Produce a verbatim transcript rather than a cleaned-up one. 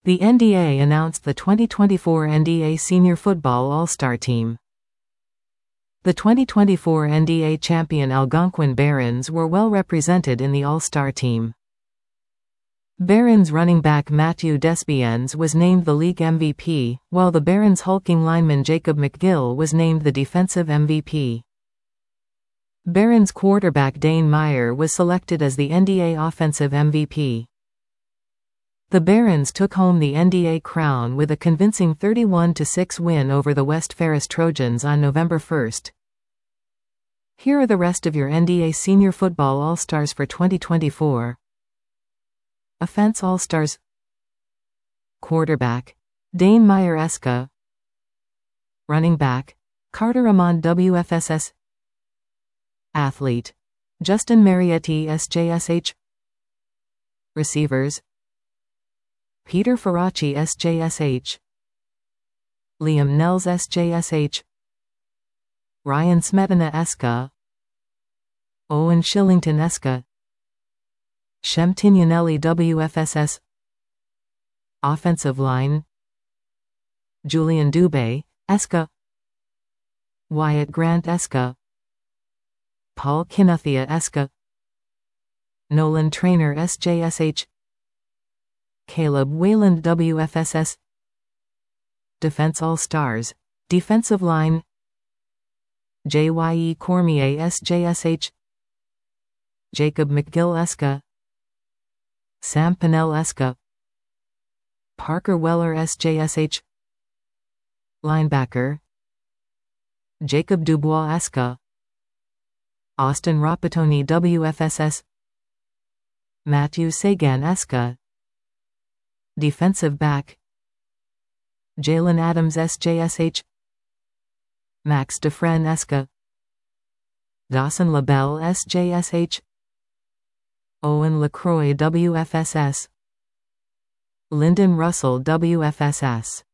The N D A announced the twenty twenty-four N D A Senior Football All-Star Team. The twenty twenty-four N D A champion Algonquin Barons were well represented in the All-Star team. Barons running back Matthew Despiens was named the league M V P, while the Barons hulking lineman Jacob McGill was named the defensive M V P. Barons quarterback Dane Meyer was selected as the N D A offensive M V P. The Barons took home the N D A crown with a convincing thirty-one to six win over the West Ferris Trojans on November first. Here are the rest of your N D A Senior Football All-Stars for twenty twenty-four. Offense All-Stars. Quarterback Dane Meyer S C A. Running back Carter Amon W F S S. Athlete Justin Marietti S J S H. Receivers Peter Faraci S J S H. Liam Nels S J S H. Ryan Smetana S C A. Owen Shillington S C A. Shem Tignanelli W F S S. Offensive line Julian Dubé S C A. Wyatt Grant S C A. Paul Kinathia S C A. Nolan Trainer S J S H. Caleb Wayland W F S S. Defense All-Stars. Defensive line J Y E Cormier S J S H. Jacob McGill S C A. Sam Pinnell S C A. Parker Weller S J S H. Linebacker Jacob Dubois S C A. Austin Rapatoni W F S S. Matthew Sagan S C A. Defensive back Jalen Adams S J S H. Max Dufresne S C A. Dawson LaBelle S J S H. Owen LaCroix W F S S. Lyndon Russell W F S S.